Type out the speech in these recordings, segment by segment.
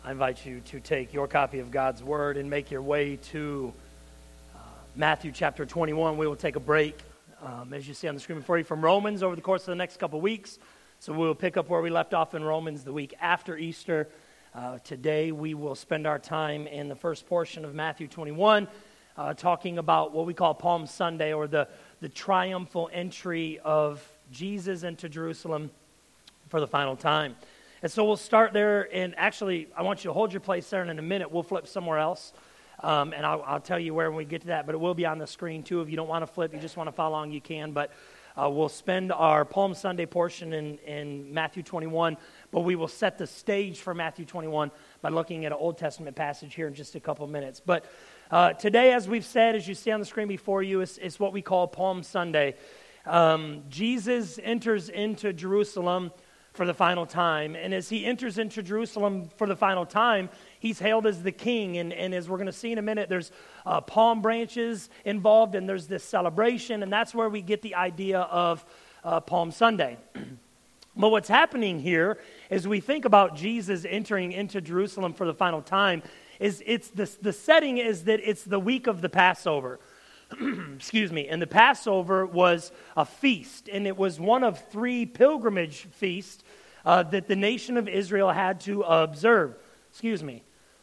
I invite you to take your copy of God's Word and make your way to Matthew chapter 21. We will take a break, as you see on the screen before you, from Romans over the course of the next couple weeks. So we will pick up where we left off in Romans the week after Easter. Today we will spend our time in the first portion of Matthew 21, talking about what we call Palm Sunday, or the triumphal entry of Jesus into Jerusalem for the final time. And so we'll start there, and actually, I want you to hold your place there, and in a minute, we'll flip somewhere else, and I'll tell you where when we get to that, but it will be on the screen, too. If you don't want to flip, you just want to follow along, you can, but we'll spend our Palm Sunday portion in Matthew 21, but we will set the stage for Matthew 21 by looking at an Old Testament passage here in just a couple minutes. But today, as we've said, as you see on the screen before you, is what we call Palm Sunday. Jesus enters into Jerusalem for the final time. And as he enters into Jerusalem for the final time, he's hailed as the king. And as we're going to see in a minute, there's palm branches involved, and there's this celebration. And that's where we get the idea of Palm Sunday. But what's happening here, as we think about Jesus entering into Jerusalem for the final time, is the setting is that it's the week of the Passover. Excuse me. And the Passover was a feast, and it was one of 3 pilgrimage feasts that the nation of Israel had to observe. Excuse me.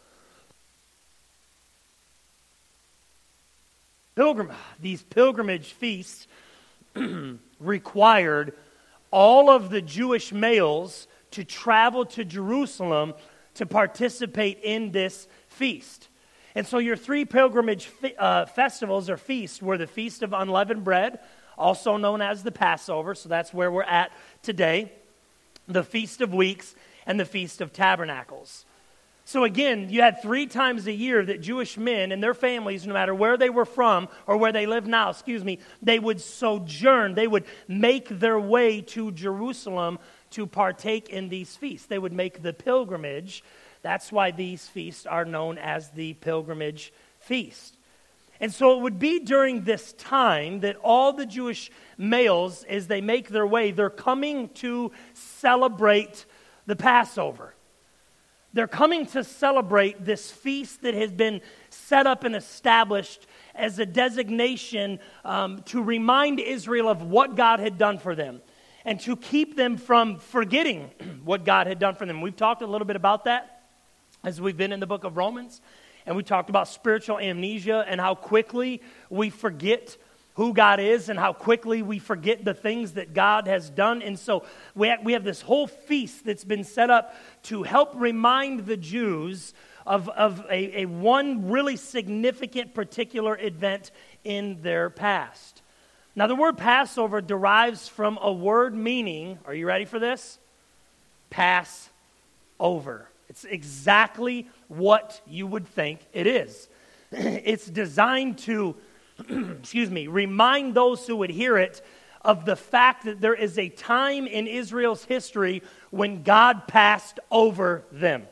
These pilgrimage feasts required all of the Jewish males to travel to Jerusalem to participate in this feast. And so your 3 pilgrimage festivals or feasts were the Feast of Unleavened Bread, also known as the Passover, so that's where we're at today, the Feast of Weeks, and the Feast of Tabernacles. So again, you had 3 times a year that Jewish men and their families, no matter where they were from or where they live now, they would sojourn, they would make their way to Jerusalem to partake in these feasts. They would make the pilgrimage. That's why these feasts are known as the pilgrimage feast. And so it would be during this time that all the Jewish males, as they make their way, they're coming to celebrate the Passover. They're coming to celebrate this feast that has been set up and established as a designation to remind Israel of what God had done for them, and to keep them from forgetting what God had done for them. We've talked a little bit about that as we've been in the book of Romans, and we talked about spiritual amnesia and how quickly we forget who God is and how quickly we forget the things that God has done. And so we have this whole feast that's been set up to help remind the Jews of a one really significant particular event in their past. Now, the word Passover derives from a word meaning, are you ready for this? Pass over. It's exactly what you would think it is. It's designed to, remind those who would hear it of the fact that there is a time in Israel's history when God passed over them.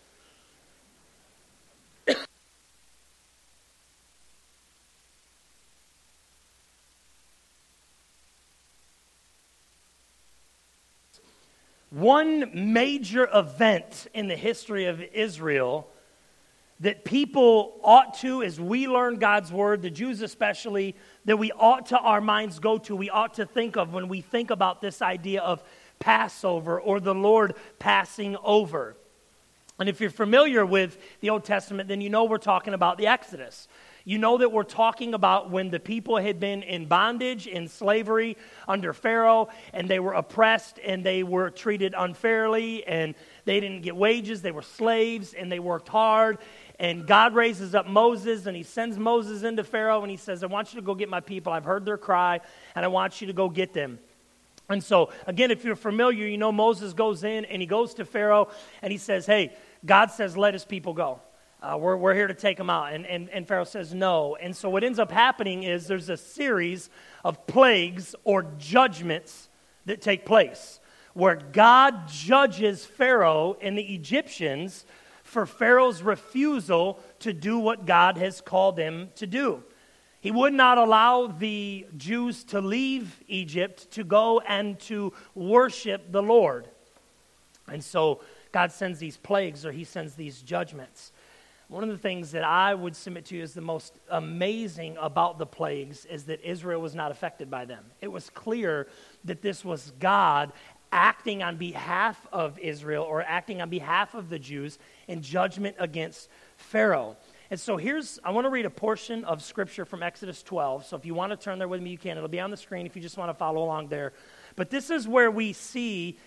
One major event in the history of Israel that people ought to, as we learn God's Word, the Jews especially, that we ought to our minds go to, we ought to think of when we think about this idea of Passover or the Lord passing over. And if you're familiar with the Old Testament, then you know we're talking about the Exodus. You know that we're talking about when the people had been in bondage, in slavery under Pharaoh, and they were oppressed and they were treated unfairly, and they didn't get wages, they were slaves, and they worked hard. And God raises up Moses, and he sends Moses into Pharaoh, and he says, I want you to go get my people. I've heard their cry, and I want you to go get them. And so, again, if you're familiar, you know Moses goes in, and he goes to Pharaoh, and he says, hey, God says, let his people go. We're here to take them out. And Pharaoh says no. And so what ends up happening is there's a series of plagues or judgments that take place where God judges Pharaoh and the Egyptians for Pharaoh's refusal to do what God has called him to do. He would not allow the Jews to leave Egypt to go and to worship the Lord. And so God sends these plagues or he sends these judgments. One of the things that I would submit to you is the most amazing about the plagues is that Israel was not affected by them. It was clear that this was God acting on behalf of Israel or acting on behalf of the Jews in judgment against Pharaoh. And so I want to read a portion of Scripture from Exodus 12. So if you want to turn there with me, you can. It'll be on the screen if you just want to follow along there. But this is where we see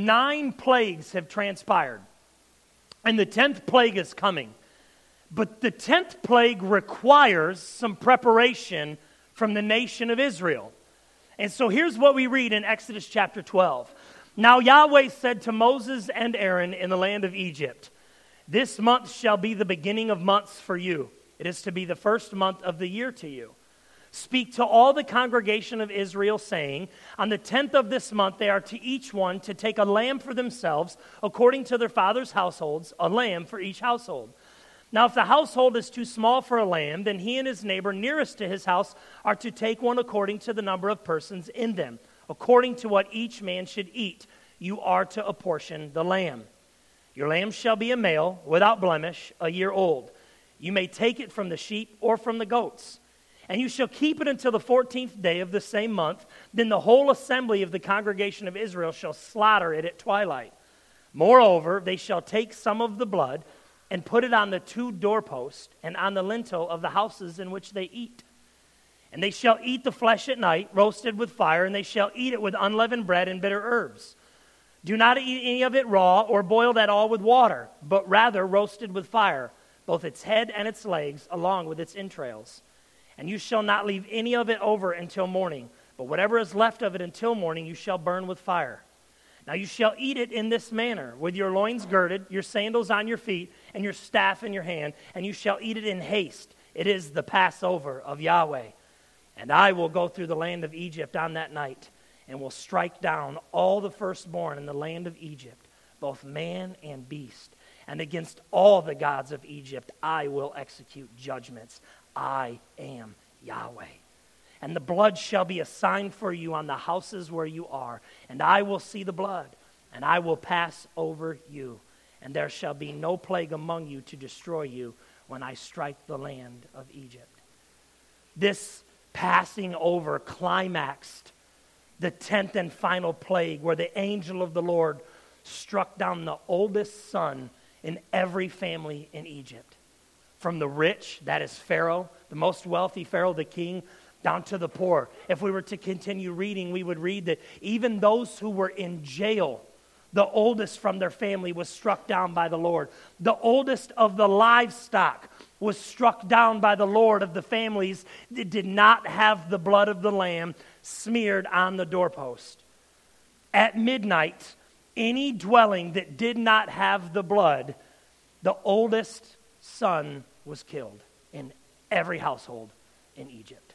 9 plagues have transpired. And the 10th plague is coming. But the 10th plague requires some preparation from the nation of Israel. And so here's what we read in Exodus chapter 12. Now Yahweh said to Moses and Aaron in the land of Egypt, "This month shall be the beginning of months for you. It is to be the first month of the year to you. Speak to all the congregation of Israel, saying, on the 10th of this month they are to each one to take a lamb for themselves, according to their father's households, a lamb for each household. Now if the household is too small for a lamb, then he and his neighbor nearest to his house are to take one according to the number of persons in them. According to what each man should eat, you are to apportion the lamb. Your lamb shall be a male, without blemish, a year old. You may take it from the sheep or from the goats. And you shall keep it until the 14th day of the same month. Then the whole assembly of the congregation of Israel shall slaughter it at twilight. Moreover, they shall take some of the blood and put it on the 2 doorposts and on the lintel of the houses in which they eat. And they shall eat the flesh at night, roasted with fire, and they shall eat it with unleavened bread and bitter herbs. Do not eat any of it raw or boiled at all with water, but rather roasted with fire, both its head and its legs, along with its entrails. And you shall not leave any of it over until morning, but whatever is left of it until morning you shall burn with fire. Now you shall eat it in this manner, with your loins girded, your sandals on your feet, and your staff in your hand, and you shall eat it in haste. It is the Passover of Yahweh. And I will go through the land of Egypt on that night, and will strike down all the firstborn in the land of Egypt, both man and beast. And against all the gods of Egypt I will execute judgments. I am Yahweh. And the blood shall be a sign for you on the houses where you are. And I will see the blood, and I will pass over you. And there shall be no plague among you to destroy you when I strike the land of Egypt." This passing over climaxed the 10th and final plague, where the angel of the Lord struck down the oldest son in every family in Egypt. From the rich, that is Pharaoh, the most wealthy Pharaoh, the king, down to the poor. If we were to continue reading, we would read that even those who were in jail, the oldest from their family was struck down by the Lord. The oldest of the livestock was struck down by the Lord of the families that did not have the blood of the lamb smeared on the doorpost. At midnight, any dwelling that did not have the blood, the oldest son was killed in every household in Egypt.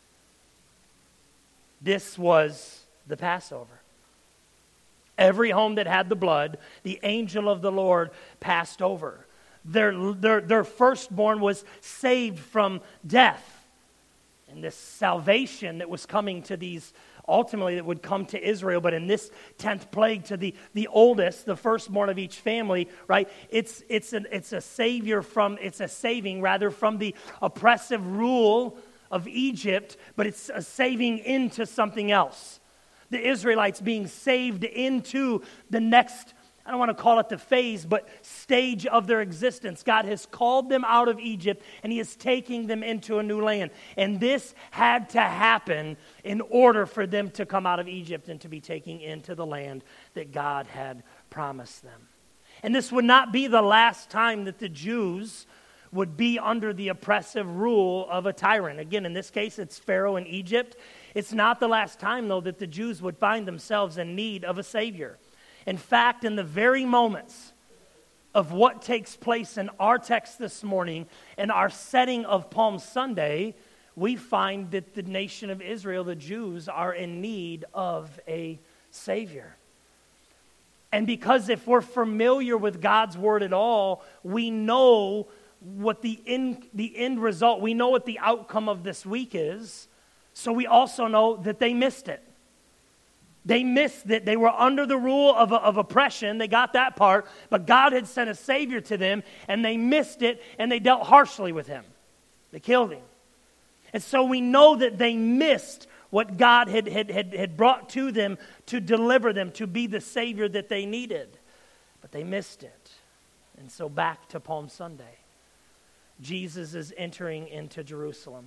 This was the Passover. Every home that had the blood, the angel of the Lord passed over. Their firstborn was saved from death. And this salvation that was coming to these, ultimately that would come to Israel, but in this 10th plague to the oldest, the firstborn of each family, right? It's a saving rather from the oppressive rule of Egypt, but it's a saving into something else. The Israelites being saved into the next, I don't want to call it the phase, but stage of their existence. God has called them out of Egypt, and he is taking them into a new land. And this had to happen in order for them to come out of Egypt and to be taken into the land that God had promised them. And this would not be the last time that the Jews would be under the oppressive rule of a tyrant. Again, in this case, it's Pharaoh in Egypt. It's not the last time, though, that the Jews would find themselves in need of a Savior. In fact, in the very moments of what takes place in our text this morning, in our setting of Palm Sunday, we find that the nation of Israel, the Jews, are in need of a Savior. And because if we're familiar with God's Word at all, we know what the end result, we know what the outcome of this week is, so we also know that they missed it. They missed that they were under the rule of oppression. They got that part, but God had sent a Savior to them, and they missed it, and they dealt harshly with him. They killed him. And so we know that they missed what God had brought to them to deliver them, to be the Savior that they needed. But they missed it. And so back to Palm Sunday. Jesus is entering into Jerusalem.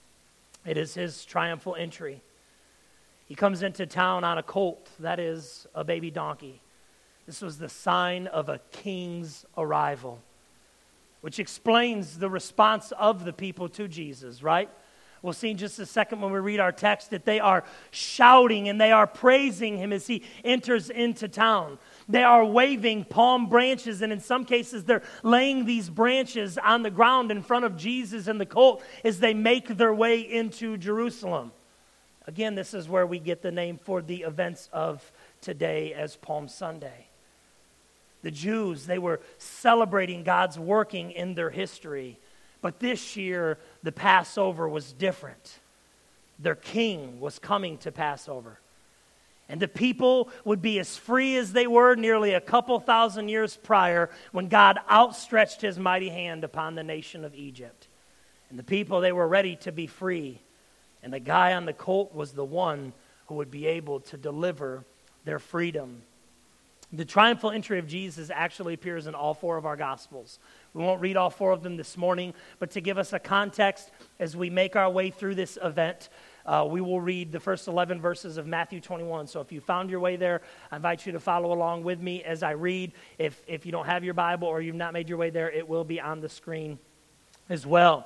It is his triumphal entry. He comes into town on a colt, that is, a baby donkey. This was the sign of a king's arrival, which explains the response of the people to Jesus, right? We'll see in just a second when we read our text that they are shouting and they are praising him as he enters into town. They are waving palm branches, and in some cases they're laying these branches on the ground in front of Jesus and the colt as they make their way into Jerusalem. Again, this is where we get the name for the events of today as Palm Sunday. The Jews, they were celebrating God's working in their history. But this year, the Passover was different. Their king was coming to Passover. And the people would be as free as they were nearly a couple thousand years prior when God outstretched his mighty hand upon the nation of Egypt. And the people, they were ready to be free. And the guy on the colt was the one who would be able to deliver their freedom. The triumphal entry of Jesus actually appears in all four of our Gospels. We won't read all four of them this morning, but to give us a context as we make our way through this event, we will read the first 11 verses of Matthew 21. So if you found your way there, I invite you to follow along with me as I read. If you don't have your Bible or you've not made your way there, it will be on the screen as well.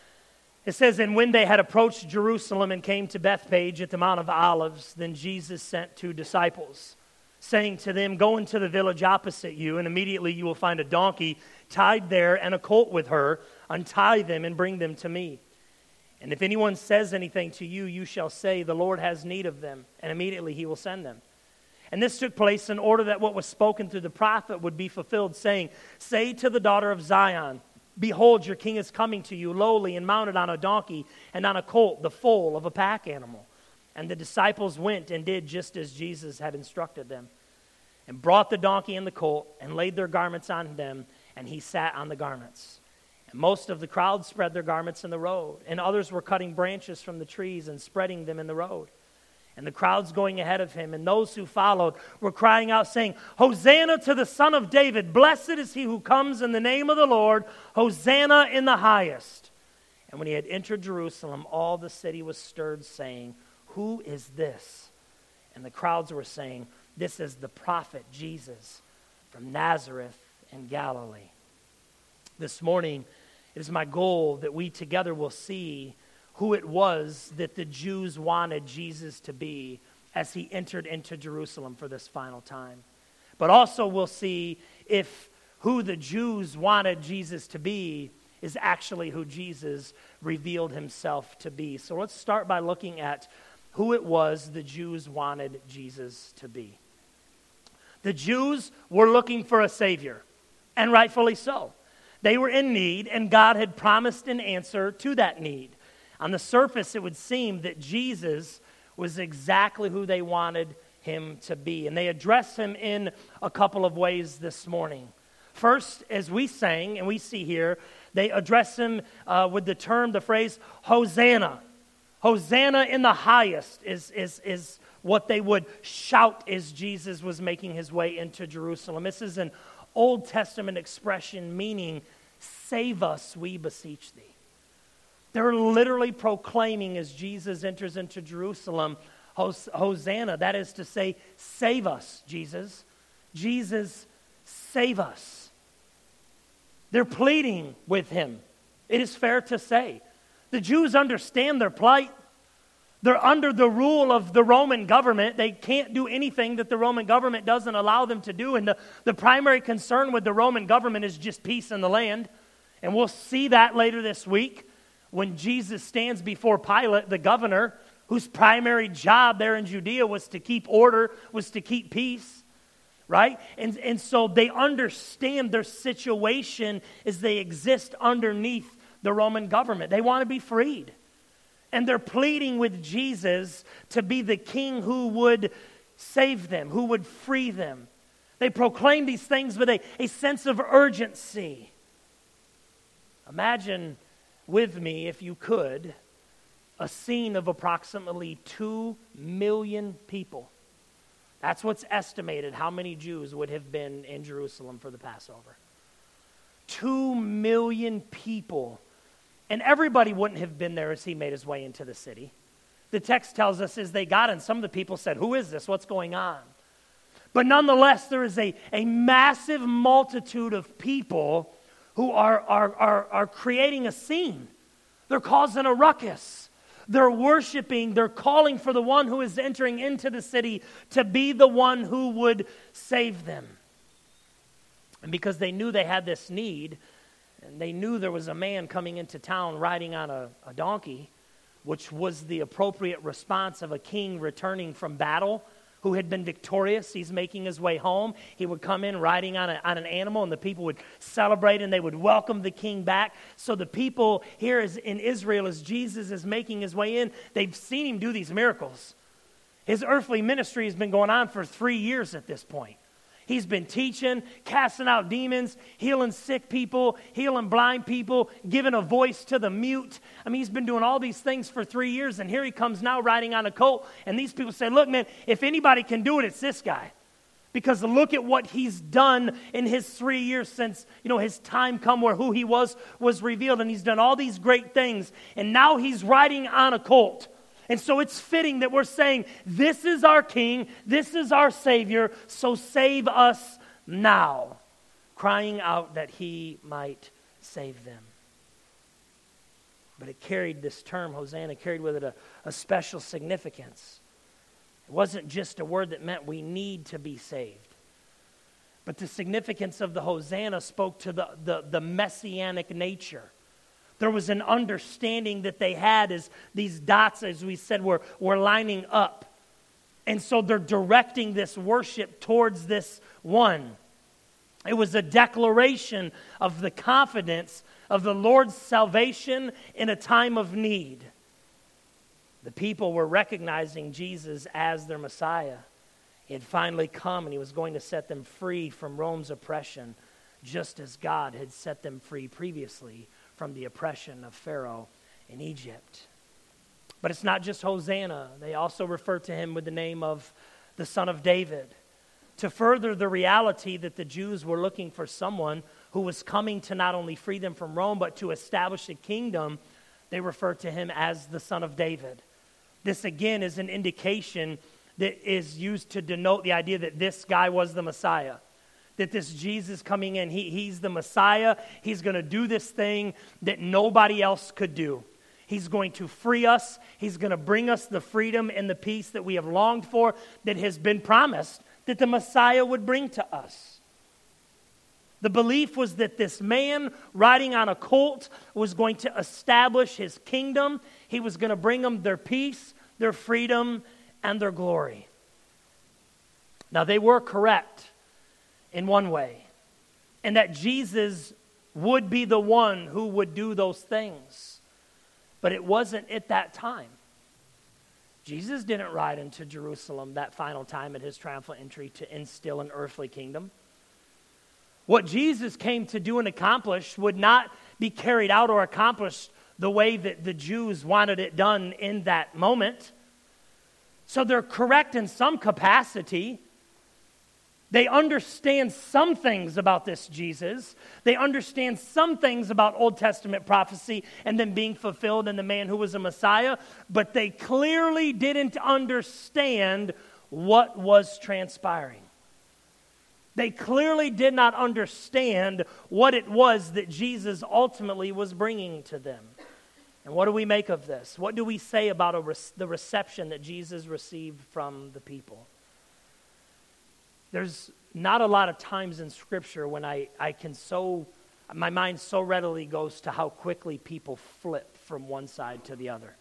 It says, "And when they had approached Jerusalem and came to Bethphage at the Mount of Olives, then Jesus sent 2 disciples, saying to them, 'Go into the village opposite you, and immediately you will find a donkey tied there and a colt with her. Untie them and bring them to me. And if anyone says anything to you, you shall say, the Lord has need of them, and immediately he will send them.' And this took place in order that what was spoken through the prophet would be fulfilled, saying, 'Say to the daughter of Zion, behold, your king is coming to you, lowly and mounted on a donkey, and on a colt, the foal of a pack animal.' And the disciples went and did just as Jesus had instructed them, and brought the donkey and the colt, and laid their garments on them, and he sat on the garments. And most of the crowd spread their garments in the road, and others were cutting branches from the trees and spreading them in the road. And the crowds going ahead of him, and those who followed, were crying out, saying, 'Hosanna to the Son of David! Blessed is he who comes in the name of the Lord! Hosanna in the highest!' And when he had entered Jerusalem, all the city was stirred, saying, 'Who is this?' And the crowds were saying, 'This is the prophet Jesus from Nazareth in Galilee.'" This morning, it is my goal that we together will see who it was that the Jews wanted Jesus to be as he entered into Jerusalem for this final time. But also we'll see if who the Jews wanted Jesus to be is actually who Jesus revealed himself to be. So let's start by looking at who it was the Jews wanted Jesus to be. The Jews were looking for a Savior, and rightfully so. They were in need, and God had promised an answer to that need. On the surface, it would seem that Jesus was exactly who they wanted him to be. And they address him in a couple of ways this morning. First, as we sang, and we see here, they address him with the phrase, Hosanna. Hosanna in the highest is what they would shout as Jesus was making his way into Jerusalem. This is an Old Testament expression meaning, "Save us, we beseech thee." They're literally proclaiming as Jesus enters into Jerusalem, Hosanna. That is to say, save us, Jesus. Jesus, save us. They're pleading with him. It is fair to say. The Jews understand their plight. They're under the rule of the Roman government. They can't do anything that the Roman government doesn't allow them to do. And the primary concern with the Roman government is just peace in the land. And we'll see that later this week when Jesus stands before Pilate, the governor, whose primary job there in Judea was to keep order, was to keep peace, right? And so they understand their situation as they exist underneath the Roman government. They want to be freed. And they're pleading with Jesus to be the king who would save them, who would free them. They proclaimed these things with a sense of urgency. Imagine with me, if you could, a scene of approximately 2 million people. That's what's estimated how many Jews would have been in Jerusalem for the Passover. 2 million people. And everybody wouldn't have been there as he made his way into the city. The text tells us as they got in, some of the people said, "Who is this? What's going on?" But nonetheless, there is a massive multitude of people who are creating a scene. They're causing a ruckus. They're worshiping, they're calling for the one who is entering into the city to be the one who would save them. And because they knew they had this need, and they knew there was a man coming into town riding on a donkey, which was the appropriate response of a king returning from battle, who had been victorious. He's making his way home. He would come in riding on an animal, and the people would celebrate, and they would welcome the king back. So the people here in Israel, as Jesus is making his way in, they've seen him do these miracles. His earthly ministry has been going on for 3 years at this point. He's been teaching, casting out demons, healing sick people, healing blind people, giving a voice to the mute. I mean, he's been doing all these things for 3 years, and here he comes now riding on a colt. And these people say, "Look, man, if anybody can do it, it's this guy. Because look at what he's done in his 3 years since, his time come where who he was revealed. And he's done all these great things. And now he's riding on a colt. And so it's fitting that we're saying, this is our King, this is our Savior, so save us now," crying out that he might save them. But it carried, this term, Hosanna, carried with it a special significance. It wasn't just a word that meant we need to be saved. But the significance of the Hosanna spoke to the messianic nature. There was an understanding that they had as these dots, as we said, were lining up. And so they're directing this worship towards this one. It was a declaration of the confidence of the Lord's salvation in a time of need. The people were recognizing Jesus as their Messiah. He had finally come, and he was going to set them free from Rome's oppression, just as God had set them free previously from the oppression of Pharaoh in Egypt. But it's not just Hosanna. They also refer to him with the name of the Son of David, to further the reality that the Jews were looking for someone who was coming to not only free them from Rome, but to establish a kingdom. They refer to him as the Son of David. This again is an indication that is used to denote the idea that this guy was the Messiah. That this Jesus coming in, he's the Messiah. He's going to do this thing that nobody else could do. He's going to free us. He's going to bring us the freedom and the peace that we have longed for, that has been promised that the Messiah would bring to us. The belief was that this man riding on a colt was going to establish his kingdom. He was going to bring them their peace, their freedom, and their glory. Now, they were correct in one way, and that Jesus would be the one who would do those things. But it wasn't at that time. Jesus didn't ride into Jerusalem that final time at his triumphal entry to instill an earthly kingdom. What Jesus came to do and accomplish would not be carried out or accomplished the way that the Jews wanted it done in that moment. So they're correct in some capacity. They understand some things about this Jesus. They understand some things about Old Testament prophecy and them being fulfilled in the man who was a Messiah, but they clearly didn't understand what was transpiring. They clearly did not understand what it was that Jesus ultimately was bringing to them. And what do we make of this? What do we say about the reception that Jesus received from the people? There's not a lot of times in Scripture when my mind so readily goes to how quickly people flip from one side to the other.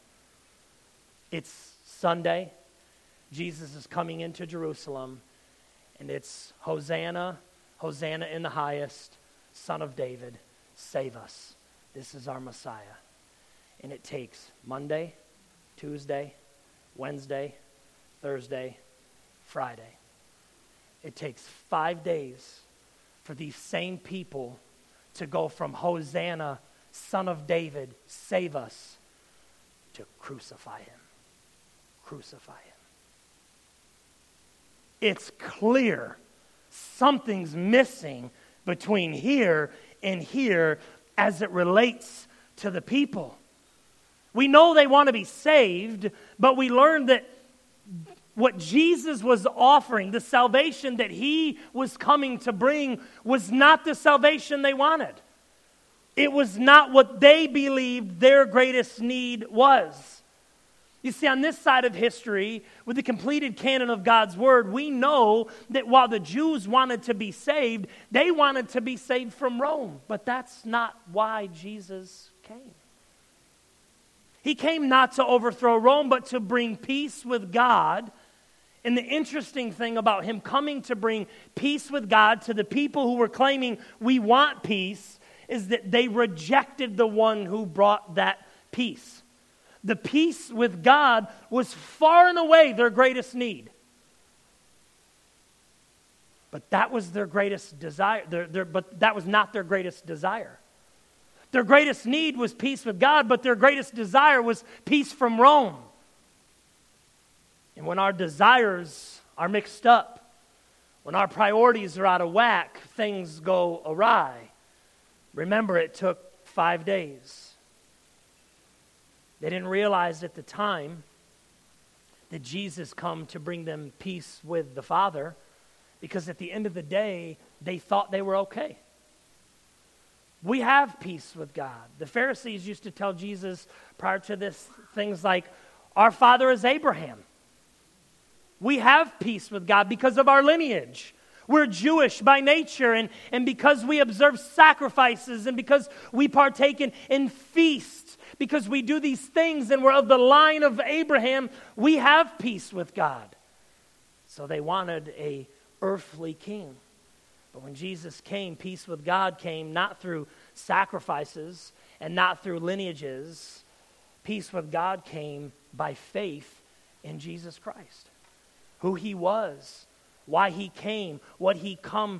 It's Sunday. Jesus is coming into Jerusalem, and it's Hosanna, Hosanna in the highest, Son of David, save us. This is our Messiah. And it takes Monday, Tuesday, Wednesday, Thursday, Friday. It takes 5 days for these same people to go from Hosanna, Son of David, save us, to crucify him. Crucify him. It's clear something's missing between here and here as it relates to the people. We know they want to be saved, but we learned that what Jesus was offering, the salvation that he was coming to bring, was not the salvation they wanted. It was not what they believed their greatest need was. You see, on this side of history, with the completed canon of God's Word, we know that while the Jews wanted to be saved, they wanted to be saved from Rome. But that's not why Jesus came. He came not to overthrow Rome, but to bring peace with God. And the interesting thing about him coming to bring peace with God to the people who were claiming we want peace is that they rejected the one who brought that peace. The peace with God was far and away their greatest need. But that was their greatest desire. But that was not their greatest desire. Their greatest need was peace with God, but their greatest desire was peace from Rome. And when our desires are mixed up, when our priorities are out of whack, things go awry. Remember, it took 5 days. They didn't realize at the time that Jesus come to bring them peace with the Father, because at the end of the day, they thought they were okay. We have peace with God. The Pharisees used to tell Jesus prior to this things like, our father is Abraham. We have peace with God because of our lineage. We're Jewish by nature, and because we observe sacrifices, and because we partake in feasts, because we do these things and we're of the line of Abraham, we have peace with God. So they wanted a earthly king. But when Jesus came, peace with God came not through sacrifices and not through lineages. Peace with God came by faith in Jesus Christ, who he was, why he came, what he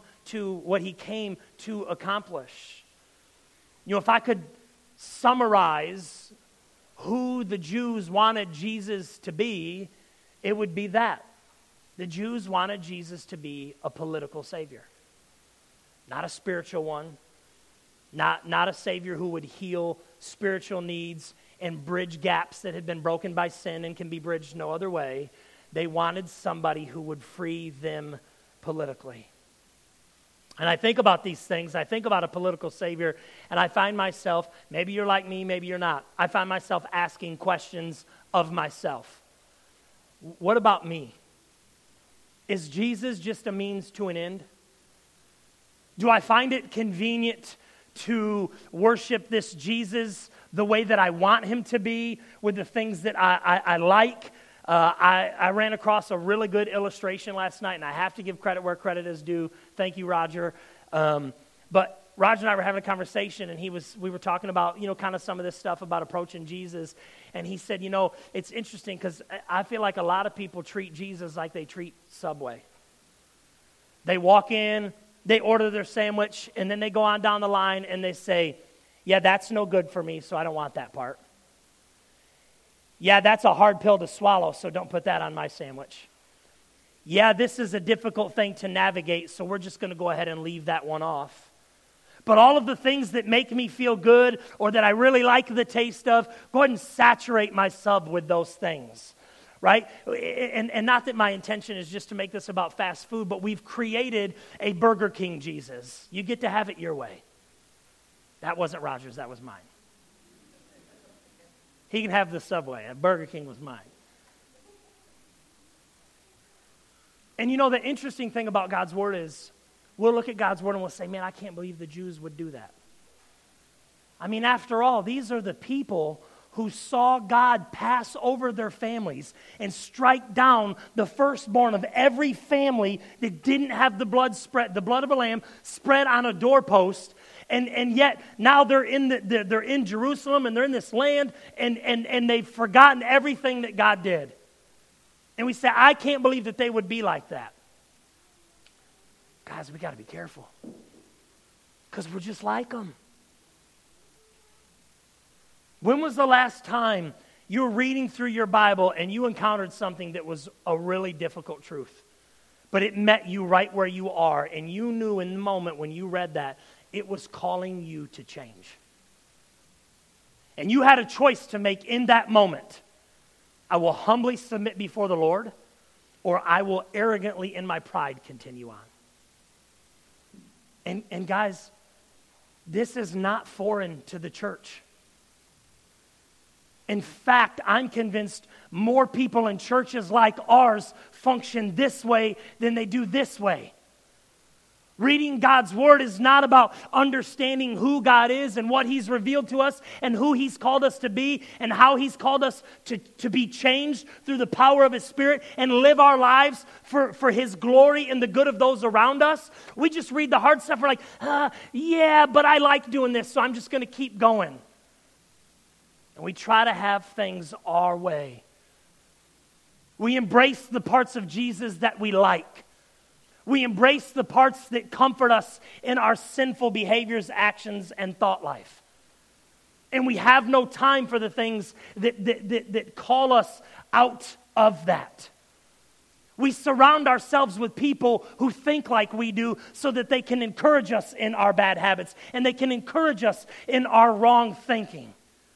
came to accomplish. You know, if I could summarize who the Jews wanted Jesus to be, it would be that. The Jews wanted Jesus to be a political savior. Not a spiritual one. Not a savior who would heal spiritual needs and bridge gaps that had been broken by sin and can be bridged no other way. They wanted somebody who would free them politically. And I think about these things. I think about a political savior, and I find myself, maybe you're like me, maybe you're not, I find myself asking questions of myself. What about me? Is Jesus just a means to an end? Do I find it convenient to worship this Jesus the way that I want him to be, with the things that I like? I ran across a really good illustration last night, and I have to give credit where credit is due. Thank you, Roger. But Roger and I were having a conversation, and we were talking about, kind of some of this stuff about approaching Jesus. And he said, it's interesting because I feel like a lot of people treat Jesus like they treat Subway. They walk in, they order their sandwich, and then they go on down the line and they say, yeah, that's no good for me, so I don't want that part. Yeah, that's a hard pill to swallow, so don't put that on my sandwich. Yeah, this is a difficult thing to navigate, so we're just going to go ahead and leave that one off. But all of the things that make me feel good or that I really like the taste of, go ahead and saturate my sub with those things, right? And not that my intention is just to make this about fast food, but we've created a Burger King Jesus. You get to have it your way. That wasn't Roger's, that was mine. He can have the Subway. Burger King was mine. And the interesting thing about God's Word is, we'll look at God's Word and we'll say, man, I can't believe the Jews would do that. I mean, after all, these are the people who saw God pass over their families and strike down the firstborn of every family that didn't have the blood of a lamb spread on a doorpost. And yet now they're in Jerusalem and they're in this land and they've forgotten everything that God did. And we say, I can't believe that they would be like that. Guys, we got to be careful. Because we're just like them. When was the last time you were reading through your Bible and you encountered something that was a really difficult truth? But it met you right where you are, and you knew in the moment when you read that, it was calling you to change. And you had a choice to make in that moment. I will humbly submit before the Lord, or I will arrogantly in my pride continue on. And guys, this is not foreign to the church. In fact, I'm convinced more people in churches like ours function this way than they do this way. Reading God's Word is not about understanding who God is and what He's revealed to us and who He's called us to be and how He's called us to be changed through the power of His Spirit and live our lives for His glory and the good of those around us. We just read the hard stuff. We're like, yeah, but I like doing this, so I'm just going to keep going. And we try to have things our way. We embrace the parts of Jesus that we like. We embrace the parts that comfort us in our sinful behaviors, actions, and thought life. And we have no time for the things that call us out of that. We surround ourselves with people who think like we do so that they can encourage us in our bad habits and they can encourage us in our wrong thinking.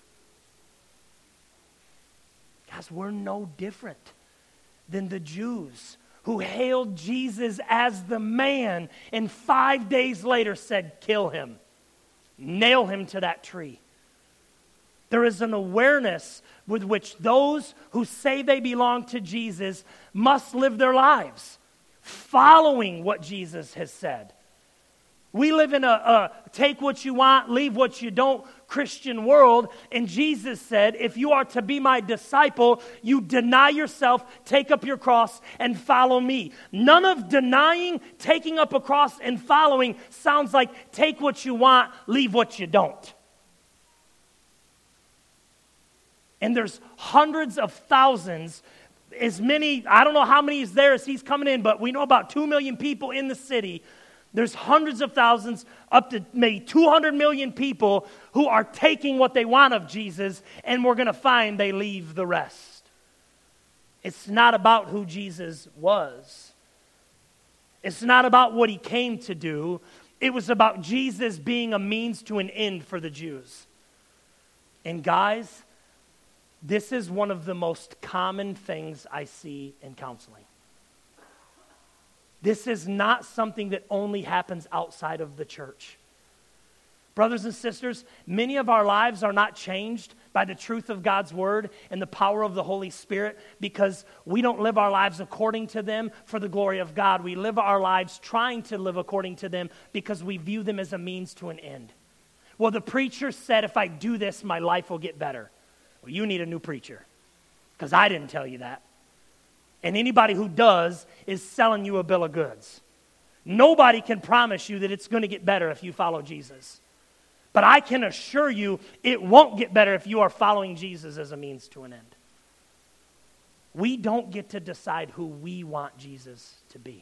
Guys, we're no different than the Jews who hailed Jesus as the man and 5 days later said, kill him, nail him to that tree. There is an awareness with which those who say they belong to Jesus must live their lives, following what Jesus has said. We live in a take what you want, leave what you don't Christian world, and Jesus said, if you are to be my disciple, you deny yourself, take up your cross, and follow me. None of denying, taking up a cross, and following sounds like take what you want, leave what you don't. And there's hundreds of thousands, as many, I don't know how many is there as he's coming in, but we know about 2 million people in the city. There's hundreds of thousands, up to maybe 200 million people who are taking what they want of Jesus, and we're going to find they leave the rest. It's not about who Jesus was. It's not about what he came to do. It was about Jesus being a means to an end for the Jews. And guys, this is one of the most common things I see in counseling. This is not something that only happens outside of the church. Brothers and sisters, many of our lives are not changed by the truth of God's Word and the power of the Holy Spirit because we don't live our lives according to them for the glory of God. We live our lives trying to live according to them because we view them as a means to an end. Well, the preacher said, if I do this, my life will get better. Well, you need a new preacher because I didn't tell you that. And anybody who does is selling you a bill of goods. Nobody can promise you that it's going to get better if you follow Jesus. But I can assure you it won't get better if you are following Jesus as a means to an end. We don't get to decide who we want Jesus to be.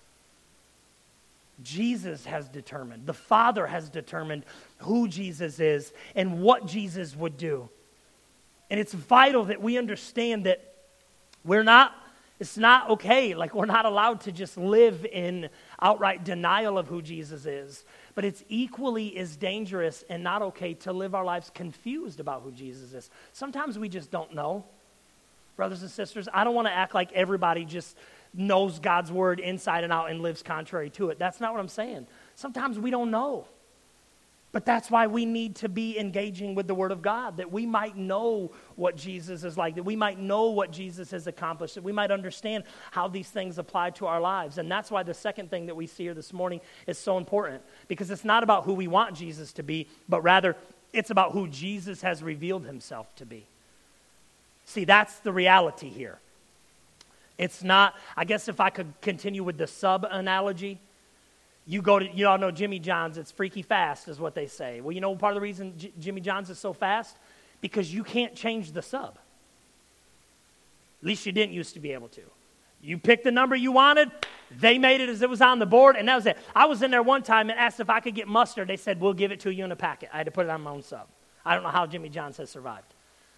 Jesus has determined, the Father has determined who Jesus is and what Jesus would do. And it's vital that we understand that it's not okay, like we're not allowed to just live in outright denial of who Jesus is. But it's equally as dangerous and not okay to live our lives confused about who Jesus is. Sometimes we just don't know. Brothers and sisters, I don't want to act like everybody just knows God's Word inside and out and lives contrary to it. That's not what I'm saying. Sometimes we don't know. But that's why we need to be engaging with the Word of God, that we might know what Jesus is like, that we might know what Jesus has accomplished, that we might understand how these things apply to our lives. And that's why the second thing that we see here this morning is so important, because it's not about who we want Jesus to be, but rather it's about who Jesus has revealed himself to be. See, that's the reality here. It's not, I guess if I could continue with the sub analogy, you all know Jimmy John's, it's freaky fast is what they say. Well, you know part of the reason Jimmy John's is so fast? Because you can't change the sub. At least you didn't used to be able to. You picked the number you wanted, they made it as it was on the board, and that was it. I was in there one time and asked if I could get mustard. They said, we'll give it to you in a packet. I had to put it on my own sub. I don't know how Jimmy John's has survived.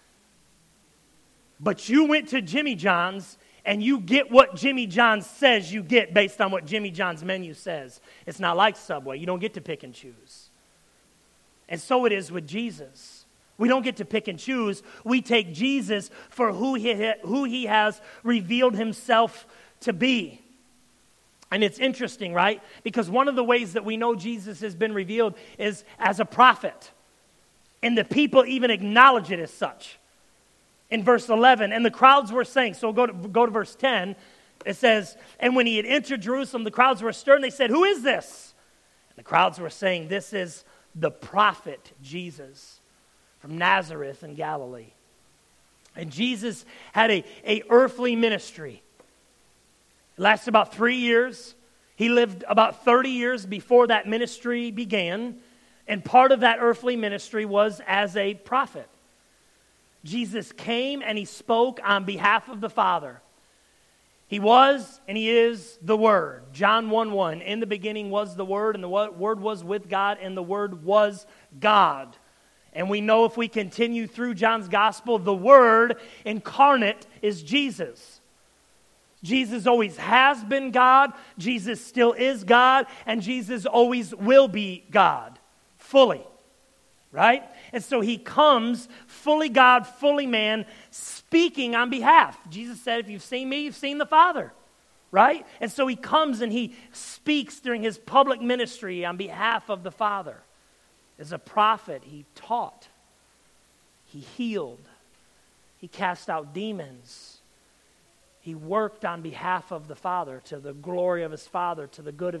But you went to Jimmy John's, and you get what Jimmy John's says you get based on what Jimmy John's menu says. It's not like Subway. You don't get to pick and choose. And so it is with Jesus. We don't get to pick and choose. We take Jesus for who he has revealed himself to be. And it's interesting, right? Because one of the ways that we know Jesus has been revealed is as a prophet. And the people even acknowledge it as such. In verse 11, and the crowds were saying, so go to verse 10, it says, and when he had entered Jerusalem, the crowds were stirred, and they said, who is this? And the crowds were saying, this is the prophet Jesus from Nazareth in Galilee. And Jesus had a earthly ministry. It lasted about 3 years. He lived about 30 years before that ministry began, and part of that earthly ministry was as a prophet. Jesus came and he spoke on behalf of the Father. He was and he is the Word. John 1:1, in the beginning was the Word, and the Word was with God, and the Word was God. And we know if we continue through John's Gospel, the Word incarnate is Jesus. Jesus always has been God, Jesus still is God, and Jesus always will be God, fully. Right? And so he comes, fully God, fully man, speaking on behalf. Jesus said, if you've seen me, you've seen the Father. Right? And so he comes and he speaks during his public ministry on behalf of the Father. As a prophet, he taught, he healed, he cast out demons. He worked on behalf of the Father, to the glory of his Father, to the good of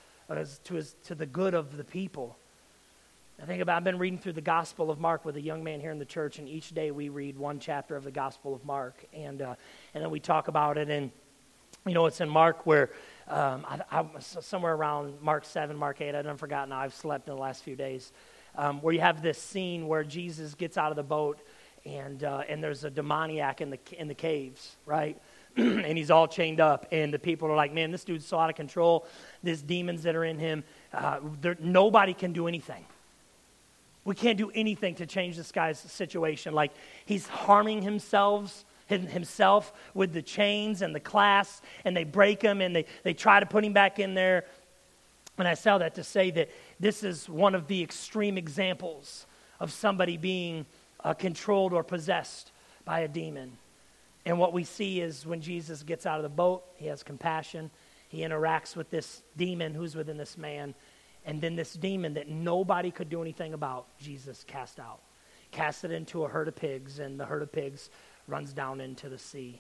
to the good of the people. I've been reading through the Gospel of Mark with a young man here in the church, and each day we read one chapter of the Gospel of Mark, and then we talk about it. And it's in Mark where I somewhere around Mark 7, Mark 8. I don't forget now. I've slept in the last few days, where you have this scene where Jesus gets out of the boat, and there's a demoniac in the caves, right? And he's all chained up, and the people are like, man, this dude's so out of control. There's demons that are in him. Nobody can do anything. We can't do anything to change this guy's situation. Like, he's harming himself with the chains and the clasps, and they break him, and they try to put him back in there. And I say all that to say that this is one of the extreme examples of somebody being controlled or possessed by a demon. And what we see is when Jesus gets out of the boat, he has compassion. He interacts with this demon who's within this man. And then this demon that nobody could do anything about, Jesus cast out. Cast it into a herd of pigs, and the herd of pigs runs down into the sea.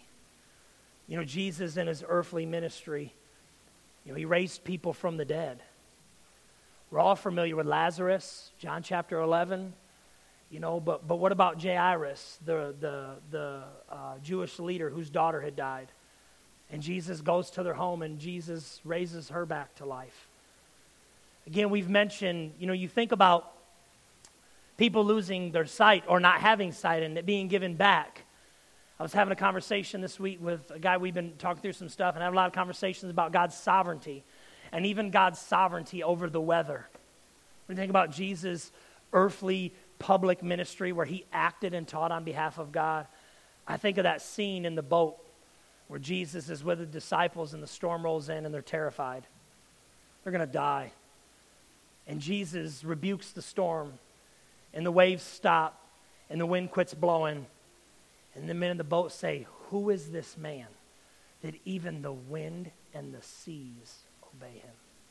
Jesus in his earthly ministry, he raised people from the dead. We're all familiar with Lazarus, John chapter 11. But what about Jairus, the Jewish leader whose daughter had died? And Jesus goes to their home, and Jesus raises her back to life. Again, we've mentioned, you think about people losing their sight or not having sight and it being given back. I was having a conversation this week with a guy. We've been talking through some stuff, and I have a lot of conversations about God's sovereignty and even God's sovereignty over the weather. When you think about Jesus' earthly public ministry where he acted and taught on behalf of God, I think of that scene in the boat where Jesus is with the disciples and the storm rolls in and they're terrified. They're going to die. And Jesus rebukes the storm, and the waves stop, and the wind quits blowing. And the men in the boat say, who is this man that even the wind and the seas obey him?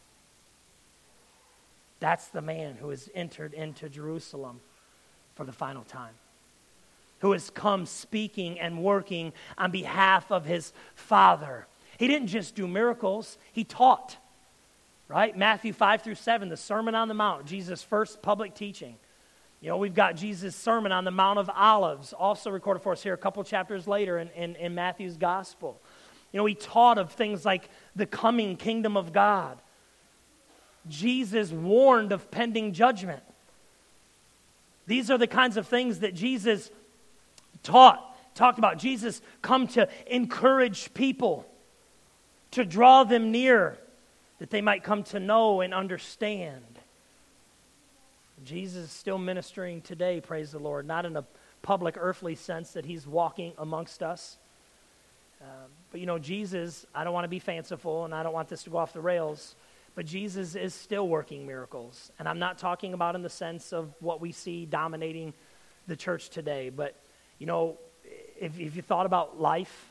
That's the man who has entered into Jerusalem for the final time, who has come speaking and working on behalf of his Father. He didn't just do miracles, he taught. Right? Matthew 5-7, the Sermon on the Mount, Jesus' first public teaching. We've got Jesus' sermon on the Mount of Olives, also recorded for us here a couple chapters later in Matthew's Gospel. He taught of things like the coming kingdom of God. Jesus warned of pending judgment. These are the kinds of things that Jesus taught, talked about. Jesus come to encourage people, to draw them near, that they might come to know and understand. Jesus is still ministering today, praise the Lord, not in a public earthly sense that he's walking amongst us. But Jesus, I don't want to be fanciful and I don't want this to go off the rails, but Jesus is still working miracles. And I'm not talking about in the sense of what we see dominating the church today, but if you thought about life,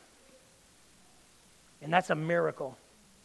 and that's a miracle.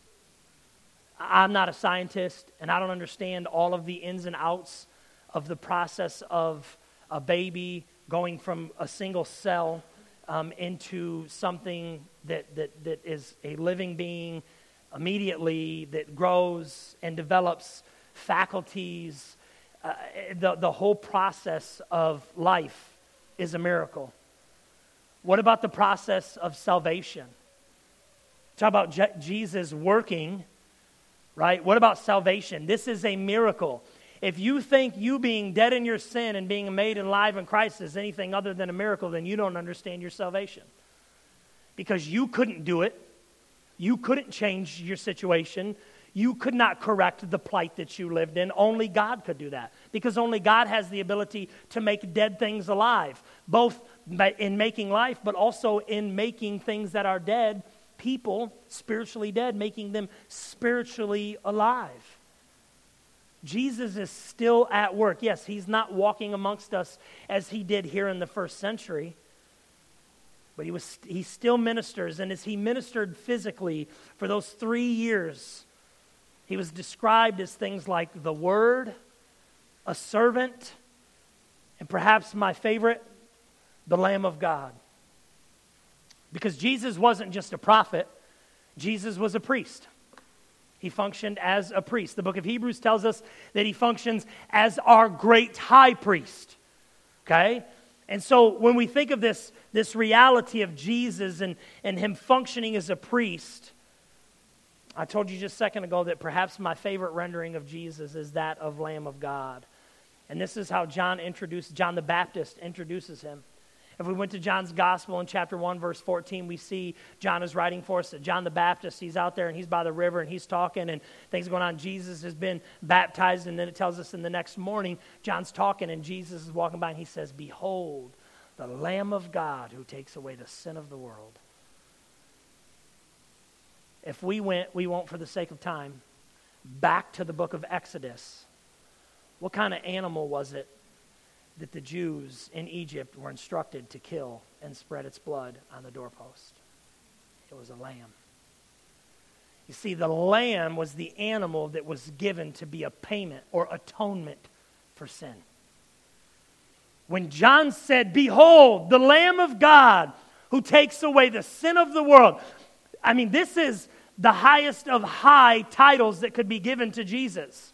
I'm not a scientist, and I don't understand all of the ins and outs of the process of a baby going from a single cell into something that is a living being immediately, that grows and develops faculties. The whole process of life is a miracle. What about the process of salvation? Talk about Jesus working, right? What about salvation? This is a miracle. If you think you being dead in your sin and being made alive in Christ is anything other than a miracle, then you don't understand your salvation. Because you couldn't do it. You couldn't change your situation. You could not correct the plight that you lived in. Only God could do that. Because only God has the ability to make dead things alive. Both in making life, but also in making things that are dead, people, spiritually dead, making them spiritually alive. Jesus is still at work. Yes, he's not walking amongst us as he did here in the first century, but he still ministers. And as he ministered physically for those 3 years, he was described as things like the Word, a servant, and perhaps my favorite, the Lamb of God. Because Jesus wasn't just a prophet, Jesus was a priest. He functioned as a priest. The book of Hebrews tells us that he functions as our great high priest. Okay? And so when we think of this reality of Jesus and him functioning as a priest, I told you just a second ago that perhaps my favorite rendering of Jesus is that of Lamb of God. And this is how John the Baptist introduces him. If we went to John's Gospel in chapter 1, verse 14, we see John is writing for us that John the Baptist, he's out there and he's by the river and he's talking and things are going on. Jesus has been baptized, and then it tells us in the next morning, John's talking and Jesus is walking by and he says, "Behold, the Lamb of God who takes away the sin of the world." If we won't for the sake of time, back to the book of Exodus, what kind of animal was it that the Jews in Egypt were instructed to kill and spread its blood on the doorpost? It was a lamb. You see, the lamb was the animal that was given to be a payment or atonement for sin. When John said, "Behold, the Lamb of God who takes away the sin of the world," I mean, this is the highest of high titles that could be given to Jesus.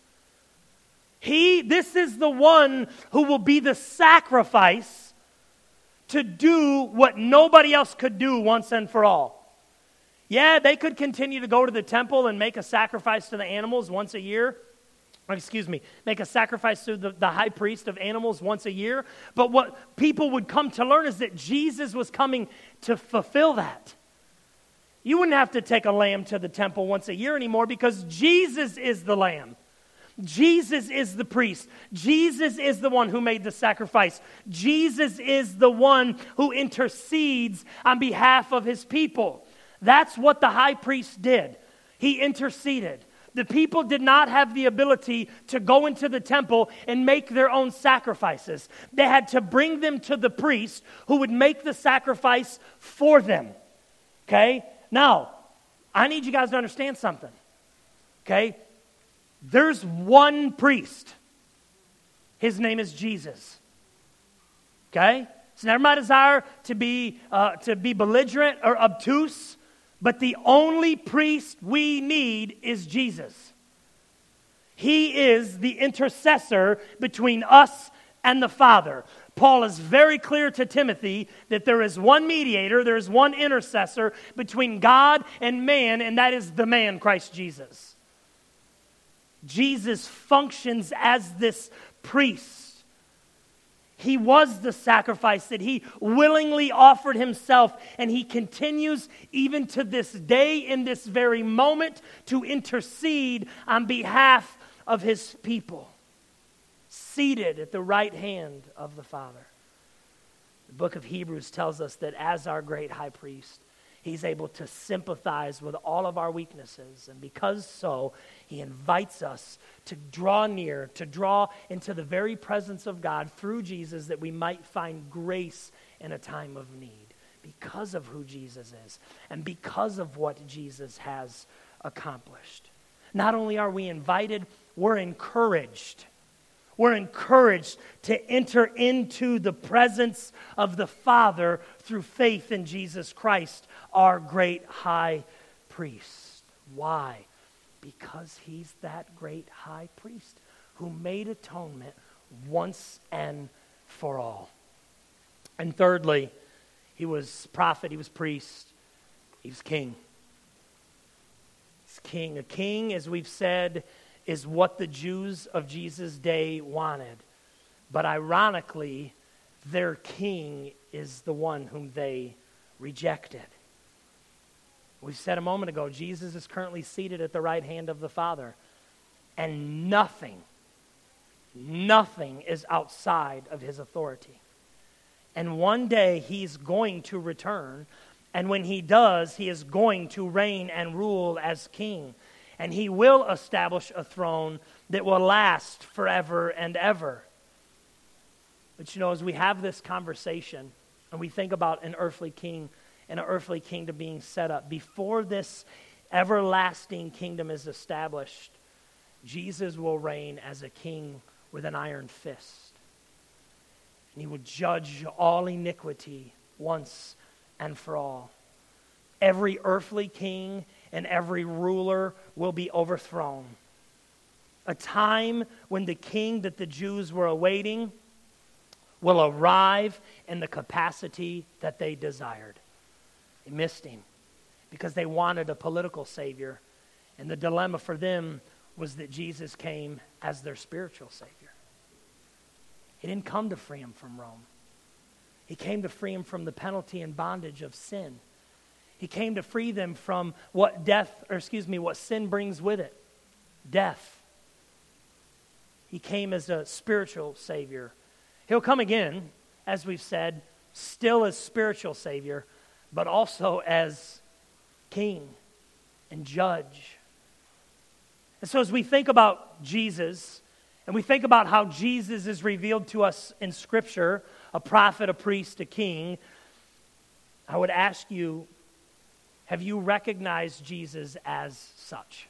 This is the one who will be the sacrifice to do what nobody else could do once and for all. Yeah, they could continue to go to the temple and make a sacrifice to the animals once a year. Make a sacrifice to the high priest of animals once a year. But what people would come to learn is that Jesus was coming to fulfill that. You wouldn't have to take a lamb to the temple once a year anymore because Jesus is the lamb. Jesus is the priest. Jesus is the one who made the sacrifice. Jesus is the one who intercedes on behalf of his people. That's what the high priest did. He interceded. The people did not have the ability to go into the temple and make their own sacrifices. They had to bring them to the priest who would make the sacrifice for them. Okay? Now, I need you guys to understand something. Okay? There's one priest. His name is Jesus. Okay? It's never my desire to be belligerent or obtuse, but the only priest we need is Jesus. He is the intercessor between us and the Father. Paul is very clear to Timothy that there is one mediator, there is one intercessor between God and man, and that is the man, Christ Jesus. Jesus functions as this priest. He was the sacrifice that he willingly offered himself, and he continues even to this day, in this very moment, to intercede on behalf of his people, seated at the right hand of the Father. The book of Hebrews tells us that as our great high priest, he's able to sympathize with all of our weaknesses. And because so, he invites us to draw near, to draw into the very presence of God through Jesus, that we might find grace in a time of need because of who Jesus is and because of what Jesus has accomplished. Not only are we invited, we're encouraged. We're encouraged to enter into the presence of the Father through faith in Jesus Christ, our great high priest. Why? Because he's that great high priest who made atonement once and for all. And thirdly, he was prophet, he was priest, he was king. He's king. A king, as we've said, is what the Jews of Jesus' day wanted. But ironically, their king is the one whom they rejected. We said a moment ago, Jesus is currently seated at the right hand of the Father. And nothing is outside of his authority. And one day he's going to return. And when he does, he is going to reign and rule as king. And he will establish a throne that will last forever and ever. But as we have this conversation and we think about an earthly king and an earthly kingdom being set up, before this everlasting kingdom is established, Jesus will reign as a king with an iron fist. And he will judge all iniquity once and for all. Every earthly king and every ruler will be overthrown. A time when the king that the Jews were awaiting will arrive in the capacity that they desired. They missed him because they wanted a political savior, and the dilemma for them was that Jesus came as their spiritual savior. He didn't come to free them from Rome. He came to free them from the penalty and bondage of sin. He came to free them from what sin brings with it. Death. He came as a spiritual savior. He'll come again, as we've said, still as spiritual savior, but also as king and judge. And so as we think about Jesus, and we think about how Jesus is revealed to us in Scripture, a prophet, a priest, a king, I would ask you, have you recognized Jesus as such?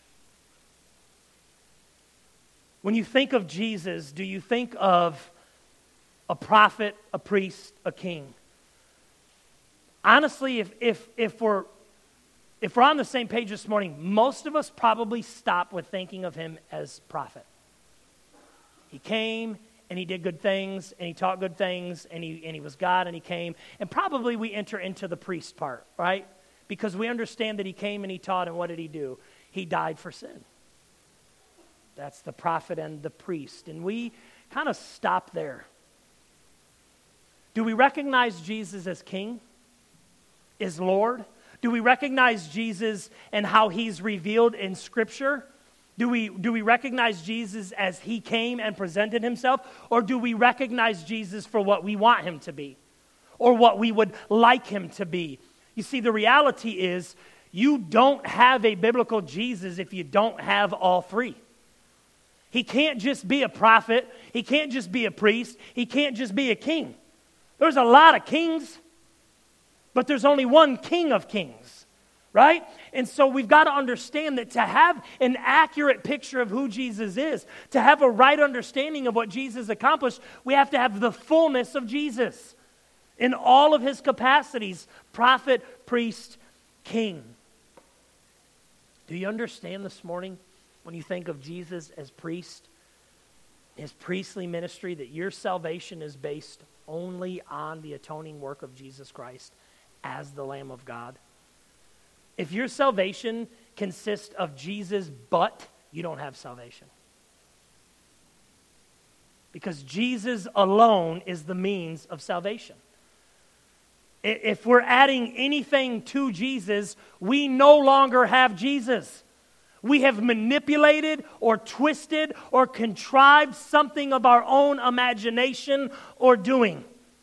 When you think of Jesus, do you think of a prophet, a priest, a king? Honestly, if we're on the same page this morning, most of us probably stop with thinking of him as prophet. He came and he did good things and he taught good things and he was God and he came. And probably we enter into the priest part, right? Because we understand that he came and he taught, and what did he do? He died for sin. That's the prophet and the priest. And we kind of stop there. Do we recognize Jesus as king? As Lord? Do we recognize Jesus and how he's revealed in Scripture? Do we recognize Jesus as he came and presented himself? Or do we recognize Jesus for what we want him to be? Or what we would like him to be? You see, the reality is you don't have a biblical Jesus if you don't have all three. He can't just be a prophet. He can't just be a priest. He can't just be a king. There's a lot of kings, but there's only one King of Kings, right? And so we've got to understand that to have an accurate picture of who Jesus is, to have a right understanding of what Jesus accomplished, we have to have the fullness of Jesus in all of his capacities: prophet, priest, king. Do you understand this morning, when you think of Jesus as priest, his priestly ministry, that your salvation is based only on the atoning work of Jesus Christ as the Lamb of God? If your salvation consists of Jesus, but you don't have salvation. because Jesus alone is the means of salvation. If we're adding anything to Jesus, we no longer have Jesus. We have manipulated or twisted or contrived something of our own imagination or doing.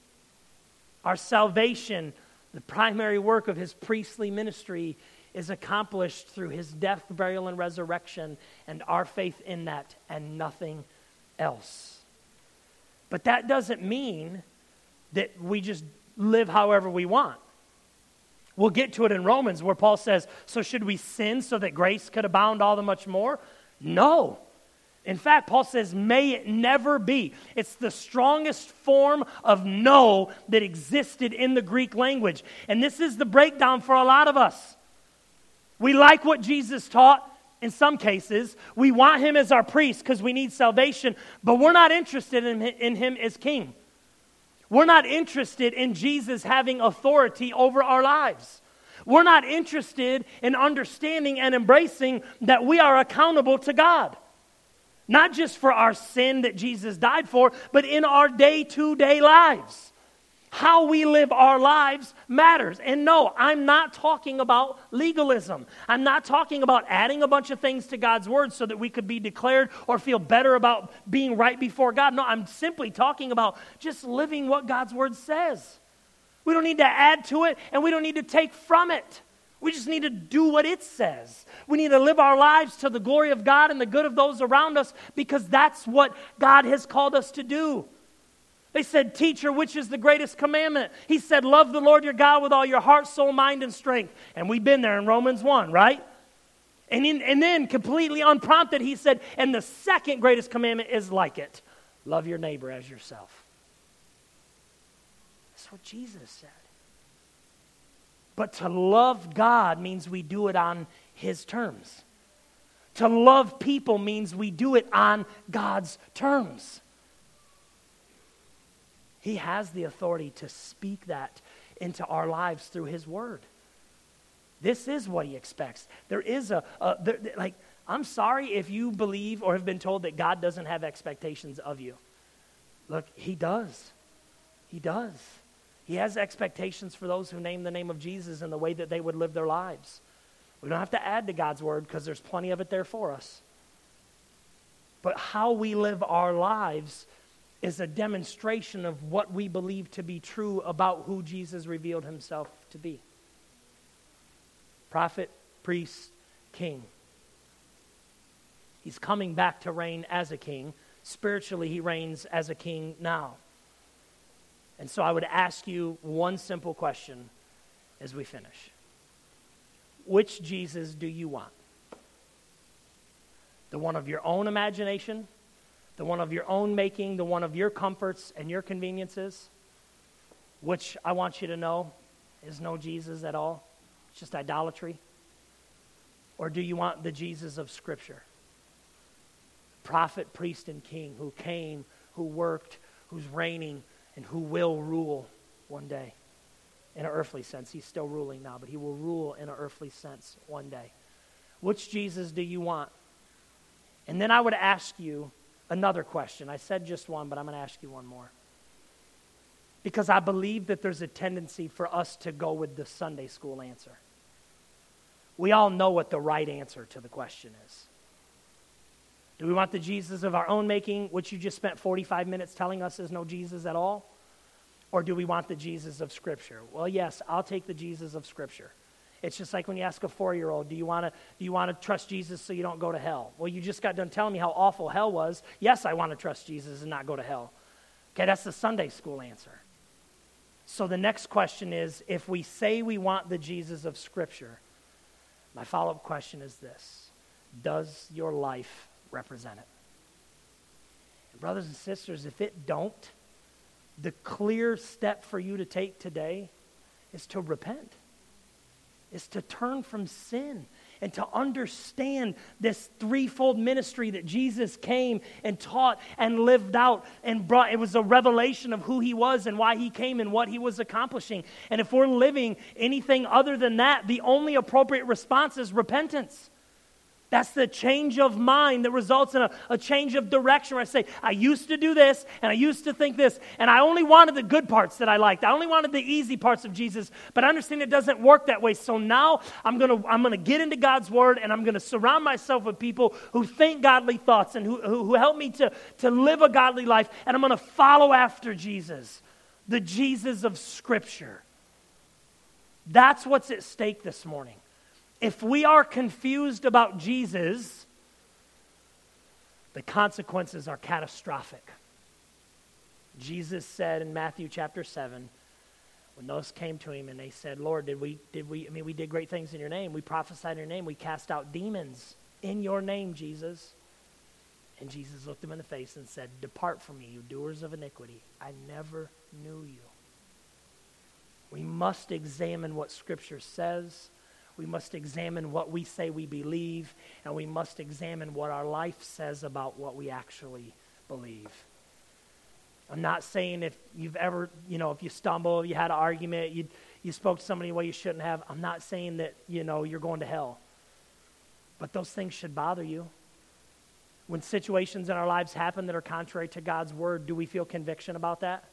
Our salvation, the primary work of his priestly ministry, is accomplished through his death, burial, and resurrection, and our faith in that and nothing else. But that doesn't mean that we just live however we want. We'll get to it in Romans where Paul says, so should we sin so that grace could abound all the much more? No. In fact, Paul says, may it never be. It's the strongest form of no that existed in the Greek language. And this is the breakdown for a lot of us. We like what Jesus taught in some cases. We want him as our priest because we need salvation, but we're not interested in him as king. We're not interested in Jesus having authority over our lives. We're not interested in understanding and embracing that we are accountable to God. Not just for our sin that Jesus died for, but in our day-to-day lives. How we live our lives matters. And no, I'm not talking about legalism. I'm not talking about adding a bunch of things to God's word so that we could be declared or feel better about being right before God. No, I'm simply talking about just living what God's word says. We don't need to add to it, and we don't need to take from it. We just need to do what it says. We need to live our lives to the glory of God and the good of those around us, because that's what God has called us to do. They said, teacher, which is the greatest commandment? He said, love the Lord your God with all your heart, soul, mind, and strength. And we've been there in Romans 1, right? And then completely unprompted, he said, and the second greatest commandment is like it. Love your neighbor as yourself. That's what Jesus said. But to love God means we do it on his terms. To love people means we do it on God's terms. He has the authority to speak that into our lives through his word. This is what he expects. There is I'm sorry if you believe or have been told that God doesn't have expectations of you. Look, he does. He does. He has expectations for those who name the name of Jesus and the way that they would live their lives. We don't have to add to God's word because there's plenty of it there for us. But how we live our lives is a demonstration of what we believe to be true about who Jesus revealed himself to be. Prophet, priest, king. He's coming back to reign as a king. Spiritually, he reigns as a king now. And so I would ask you one simple question as we finish. Which Jesus do you want? The one of your own imagination? The one of your own making, the one of your comforts and your conveniences, which I want you to know is no Jesus at all. It's just idolatry. Or do you want the Jesus of Scripture? Prophet, priest, and king who came, who worked, who's reigning, and who will rule one day. In an earthly sense. He's still ruling now, but he will rule in an earthly sense one day. Which Jesus do you want? And then I would ask you another question. I said just one, but I'm going to ask you one more. Because I believe that there's a tendency for us to go with the Sunday school answer. We all know what the right answer to the question is. Do we want the Jesus of our own making, which you just spent 45 minutes telling us is no Jesus at all? Or do we want the Jesus of Scripture? Well, yes, I'll take the Jesus of Scripture. It's just like when you ask a 4-year-old, do you want to trust Jesus so you don't go to hell? Well, you just got done telling me how awful hell was. Yes, I want to trust Jesus and not go to hell. Okay, that's the Sunday school answer. So the next question is, if we say we want the Jesus of Scripture, my follow-up question is this: does your life represent it? And brothers and sisters, if it don't, the clear step for you to take today is to repent. Is to turn from sin and to understand this threefold ministry that Jesus came and taught and lived out and brought. It was a revelation of who he was and why he came and what he was accomplishing. And if we're living anything other than that, the only appropriate response is repentance. That's the change of mind that results in a change of direction where I say, I used to do this, and I used to think this, and I only wanted the good parts that I liked. I only wanted the easy parts of Jesus, but I understand it doesn't work that way. So now I'm gonna get into God's Word, and I'm gonna surround myself with people who think godly thoughts and who help me to live a godly life, and I'm gonna follow after Jesus, the Jesus of Scripture. That's what's at stake this morning. If we are confused about Jesus, the consequences are catastrophic. Jesus said in Matthew chapter 7, when those came to him and they said, Lord, we did great things in your name. We prophesied in your name. We cast out demons in your name, Jesus. And Jesus looked him in the face and said, depart from me, you doers of iniquity. I never knew you. We must examine what Scripture says. We must examine what we say we believe, and we must examine what our life says about what we actually believe. I'm not saying if you've ever, if you stumble, if you had an argument, you spoke to somebody the way you shouldn't have, I'm not saying that, you're going to hell. But those things should bother you. When situations in our lives happen that are contrary to God's Word, do we feel conviction about that?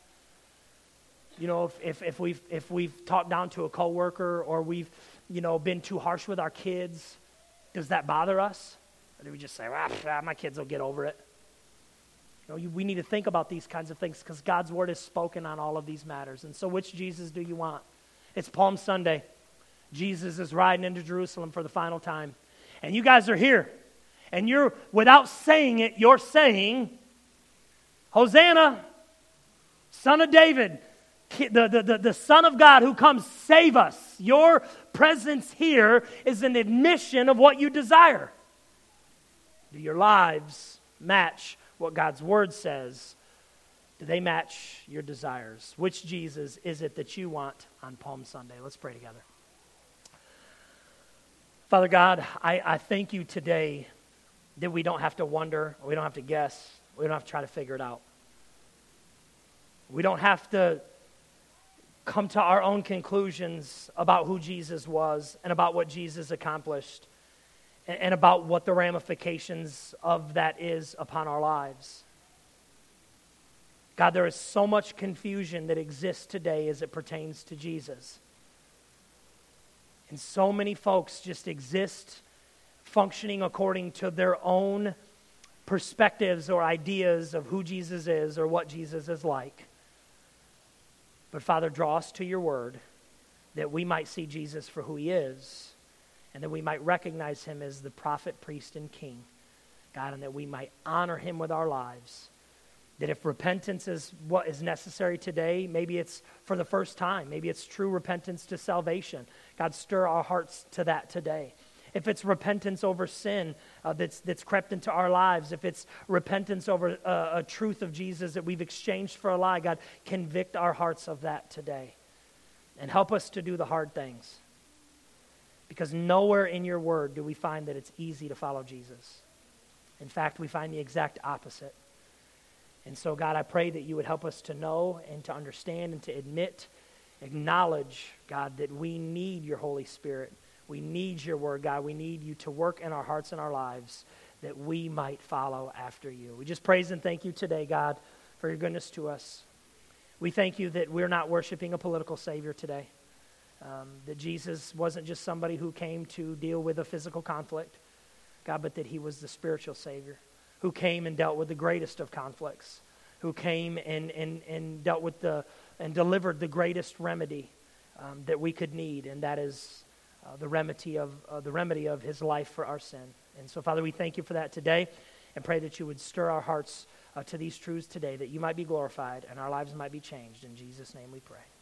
If we've talked down to a coworker or we've been too harsh with our kids, does that bother us? Or do we just say, my kids will get over it? We need to think about these kinds of things because God's Word is spoken on all of these matters. And so which Jesus do you want? It's Palm Sunday. Jesus is riding into Jerusalem for the final time. And you guys are here. And you're, without saying it, you're saying, Hosanna, Son of David, the Son of God who comes save us. Your presence here is an admission of what you desire. Do your lives match what God's Word says? Do they match your desires? Which Jesus is it that you want on Palm Sunday? Let's pray together. Father God, I thank you today that we don't have to wonder, we don't have to guess, we don't have to try to figure it out. We don't have to come to our own conclusions about who Jesus was and about what Jesus accomplished and about what the ramifications of that is upon our lives. God, there is so much confusion that exists today as it pertains to Jesus. And so many folks just exist functioning according to their own perspectives or ideas of who Jesus is or what Jesus is like. But Father, draw us to your word that we might see Jesus for who he is and that we might recognize him as the prophet, priest, and king. God, and that we might honor him with our lives. That if repentance is what is necessary today, maybe it's for the first time. Maybe it's true repentance to salvation. God, stir our hearts to that today. If it's repentance over sin that's crept into our lives, if it's repentance over a truth of Jesus that we've exchanged for a lie, God, convict our hearts of that today. And help us to do the hard things. Because nowhere in your word do we find that it's easy to follow Jesus. In fact, we find the exact opposite. And so, God, I pray that you would help us to know and to understand and to acknowledge, God, that we need your Holy Spirit. We need your word, God. We need you to work in our hearts and our lives that we might follow after you. We just praise and thank you today, God, for your goodness to us. We thank you that we're not worshiping a political savior today, that Jesus wasn't just somebody who came to deal with a physical conflict, God, but that he was the spiritual savior who came and dealt with the greatest of conflicts, who came and dealt with and delivered the greatest remedy that we could need, and that is the remedy of his life for our sin. And so, Father, we thank you for that today and pray that you would stir our hearts to these truths today, that you might be glorified and our lives might be changed. In Jesus' name we pray.